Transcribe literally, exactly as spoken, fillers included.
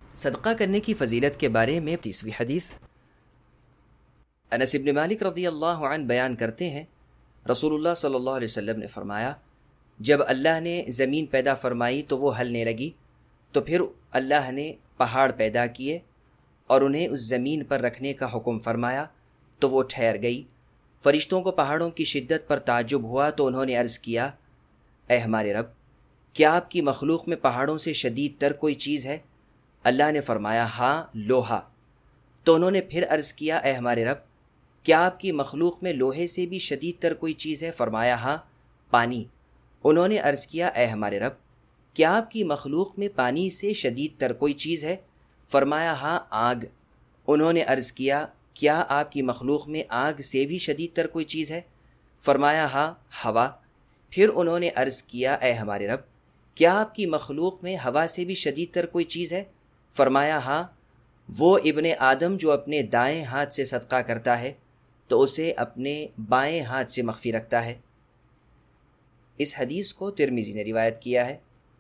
صدقہ کرنے کی فضیلت کے بارے میں تیسویں حدیث۔ انس بن مالک رضی اللہ عنہ بیان کرتے ہیں، رسول اللہ صلی اللہ علیہ وسلم نے فرمایا، جب اللہ نے زمین پیدا فرمائی تو وہ ہلنے لگی، تو پھر اللہ نے پہاڑ پیدا کیے اور انہیں اس زمین پر رکھنے کا حکم فرمایا تو وہ ٹھہر گئی۔ فرشتوں کو پہاڑوں کی شدت پر تعجب ہوا تو انہوں نے عرض کیا، اے ہمارے رب، کیا آپ کی مخلوق میں پہاڑوں سے شدید تر کوئی چیز ہے؟ اللہ نے فرمایا، ہاں، لوہا۔ تو انہوں نے پھر عرض کیا، اے ہمارے رب، کیا آپ کی مخلوق میں لوہے سے بھی شدید تر کوئی چیز ہے؟ فرمایا، ہاں، پانی۔ انہوں نے عرض کیا، اے ہمارے رب، کیا آپ کی مخلوق میں پانی سے شدید تر کوئی چیز ہے؟ فرمایا، ہاں، آگ۔ انہوں نے عرض کیا، کیا آپ کی مخلوق میں آگ سے بھی شدید تر کوئی چیز ہے؟ فرمایا، ہاں، ہوا۔ پھر انہوں نے عرض کیا، اے ہمارے رب، کیا آپ کی مخلوق میں ہوا سے بھی شدید تر کوئی چیز ہے؟ فرمایا، ہاں، وہ ابن آدم جو اپنے دائیں ہاتھ سے صدقہ کرتا ہے تو اسے اپنے بائیں ہاتھ سے مخفی رکھتا ہے۔ اس حدیث کو ترمذی نے روایت کیا ہے۔